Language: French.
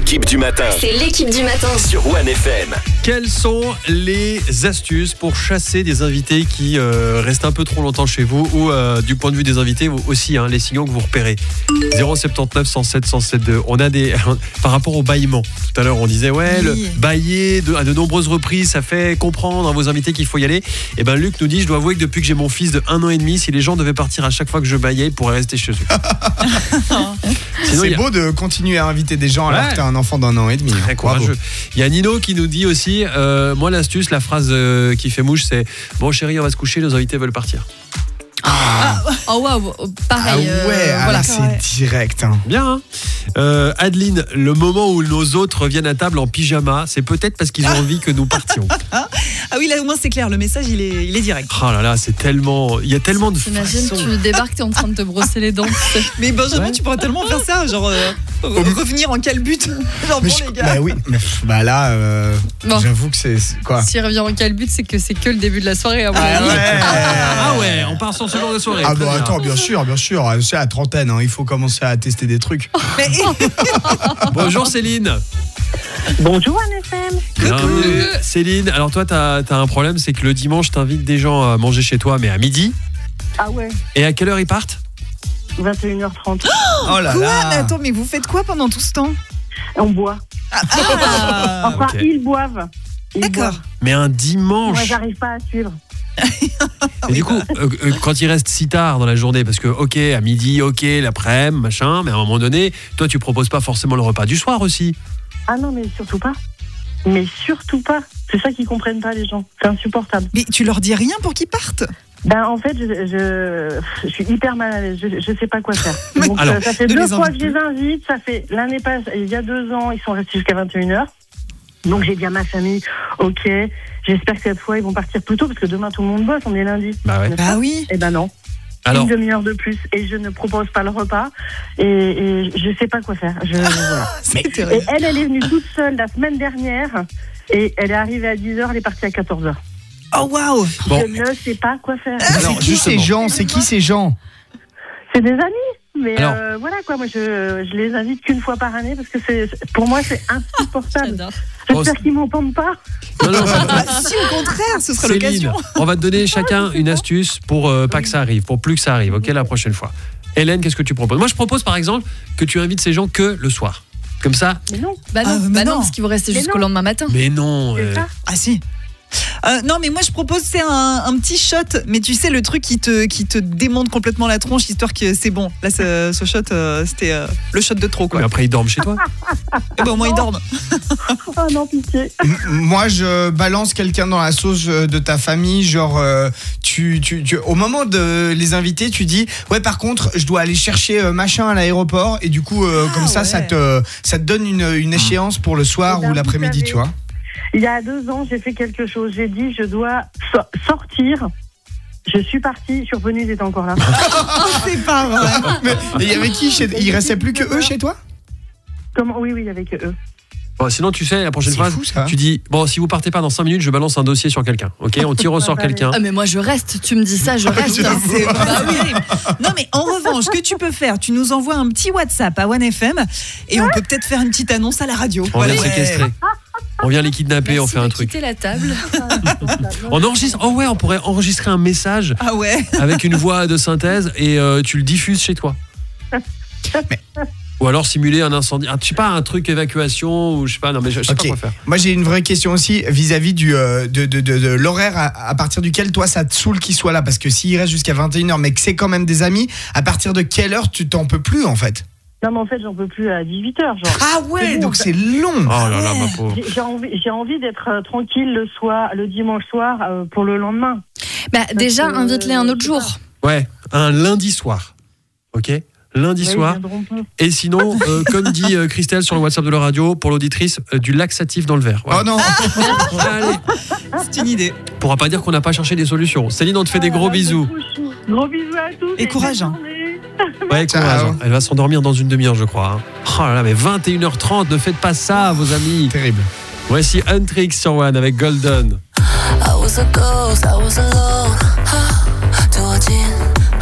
l'équipe du matin. C'est l'équipe du matin. Sur One FM. Quelles sont les astuces pour chasser des invités qui restent un peu trop longtemps chez vous ou du point de vue des invités aussi, les signaux que vous repérez. 079 107 107.2. On a des par rapport au bâillement. Tout à l'heure, on disait le bâiller à de nombreuses reprises, ça fait comprendre à vos invités qu'il faut y aller. Et ben Luc nous dit, je dois avouer que depuis que j'ai mon fils de 1 an et demi, si les gens devaient partir à chaque fois que je bâillais, ils pourraient rester chez eux. Sinon, c'est beau de continuer à inviter des gens alors que t'as un enfant d'1 an et demi. Très courageux. Il y a Nino qui nous dit aussi, moi l'astuce, la phrase qui fait mouche, c'est bon chérie, on va se coucher, nos invités veulent partir. Oh waouh, pareil. Voilà, c'est direct. Bien. Adeline, le moment où nos hôtes reviennent à table en pyjama, c'est peut-être parce qu'ils ont envie que nous partions. Ah oui, là au moins c'est clair, le message il est direct. Oh là là, c'est tellement, il y a tellement de T'imagines, façons. tu débarques, t'es en train de te brosser les dents. Mais Benjamin, tu pourrais tellement faire ça, genre revenir en calbute. Genre les gars. Bah oui, mais là, Bon. j'avoue que c'est quoi. S'il revient en quel but, c'est que le début de la soirée. Ah ouais, on part sur ce genre de soirée. Ah bah attends, bien sûr, c'est la trentaine, il faut commencer à tester des trucs. Bonjour Céline. Bonjour NFM. Bienvenue. Céline, alors toi t'as un problème, c'est que le dimanche t'invites des gens à manger chez toi, mais à midi. Ah ouais, Et à quelle heure ils partent? 21h30. Oh là Quoi là. Mais attends, mais vous faites quoi pendant tout ce temps? On boit. Enfin, ok. ils boivent. D'accord. Mais un dimanche. Moi, j'arrive pas à suivre. Et du coup, quand il reste si tard dans la journée, parce que ok, à midi, ok, l'après-midi, machin, mais à un moment donné, toi tu proposes pas forcément le repas du soir aussi. Ah non, mais surtout pas. Mais surtout pas. C'est ça qu'ils comprennent pas, les gens. C'est insupportable. Mais tu leur dis rien pour qu'ils partent? Ben, en fait, je suis hyper mal à l'aise. Je sais pas quoi faire. Donc, Alors, ça fait ne 2 les fois invite que je les invite. Ça fait l'année passée, il y a 2 ans, ils sont restés jusqu'à 21h. Donc, j'ai dit à ma famille, ok, j'espère que cette fois, ils vont partir plus tôt parce que demain, tout le monde bosse. On est lundi. Bah ouais. Bah oui. Eh ben non. Alors, Une demi-heure de plus et je ne propose pas le repas et je sais pas quoi faire. Voilà. C'est Et terrible. elle est venue toute seule la semaine dernière et elle est arrivée à 10h, elle est partie à 14h. Oh waouh. bon, Je ne sais pas quoi faire. alors, C'est qui ces gens? C'est qui ces gens? C'est des amis, mais Alors. voilà quoi, moi je les invite qu'une fois par année parce que pour moi c'est insupportable. J'adore. J'espère qu'ils m'entendent pas. non, Bah, si au contraire, ce sera Céline, l'occasion. on va te donner chacun une astuce pour pas que ça arrive, pour plus que ça arrive, ok, la prochaine fois. Hélène, qu'est-ce que tu proposes? Moi, je propose par exemple que tu invites ces gens que le soir. Comme ça. Mais non, Bah non, mais non. parce qu'ils vont rester Mais jusqu'au non. lendemain matin. Mais non. c'est ça. Ah si. Non mais moi je propose c'est un petit shot, mais tu sais le truc qui te démonte complètement la tronche histoire que c'est bon. Là ce shot c'était le shot de trop Mais quoi. après, ils dorment chez toi. Et ben au moins ils dorment. Oh non, pitié. Moi, je balance quelqu'un dans la sauce de ta famille, genre tu au moment de les inviter, tu dis ouais par contre je dois aller chercher machin à l'aéroport et du coup comme ça ouais. ça te donne une échéance pour le soir Eh ben, ou l'après-midi, vous tu vois. Il y a 2 ans, j'ai fait quelque chose. J'ai dit, je dois sortir. Je suis partie, je suis revenue, ils étaient encore là. C'est pas vrai. Mais il y avait qui il restait plus que eux chez toi? Comment? Oui, avec eux. Bon, sinon, tu sais, la prochaine C'est fois, fou, ça. tu dis bon, si vous partez pas dans 5 minutes, je balance un dossier sur quelqu'un. Ok, on tire au sort quelqu'un. Ah mais moi je reste, tu me dis ça, je reste. C'est pas terrible. Non mais en revanche, ce que tu peux faire, tu nous envoies un petit WhatsApp à OneFM et on peut peut-être faire une petite annonce à la radio. On vient Voilà. séquestrer. On vient les kidnapper, on Merci fait un de truc. quitter la table. On enregistre. Oh ouais, on pourrait enregistrer un message Ah ouais. avec une voix de synthèse et tu le diffuses chez toi. Ou alors simuler un incendie. Je sais pas, un truc évacuation ou je sais pas. Non mais je sais pas Ok. quoi faire. Moi j'ai une vraie question aussi vis-à-vis de l'horaire à partir duquel toi ça te saoule qu'il soit là, parce que s'il reste jusqu'à 21h mais que c'est quand même des amis, à partir de quelle heure tu t'en peux plus en fait? Non, mais en fait, j'en peux plus à 18h, genre. Ah ouais, C'est bon, donc c'est long. Oh là là, ma pauvre. J'ai envie d'être tranquille le dimanche soir pour le lendemain. Bah déjà, que, invite-les un autre je sais jour. Ouais, un lundi soir. Ok, lundi Ouais, soir. ils viendront pas. Et sinon, comme dit Christelle sur le WhatsApp de la radio, pour l'auditrice, du laxatif dans le verre. Voilà. Oh non. Allez, C'est une idée. on pourra pas dire qu'on n'a pas cherché des solutions. Céline, on te fait des gros bisous. Gros bisous à tous. Et courage, hein. bonne journée. Ouais, Ciao. courage. Elle va s'endormir dans une demi-heure, je crois. Oh là là, mais 21h30, ne faites pas ça, vos amis. Terrible. Voici Huntrix sur One avec Golden. I was a ghost, I was alone. 두어진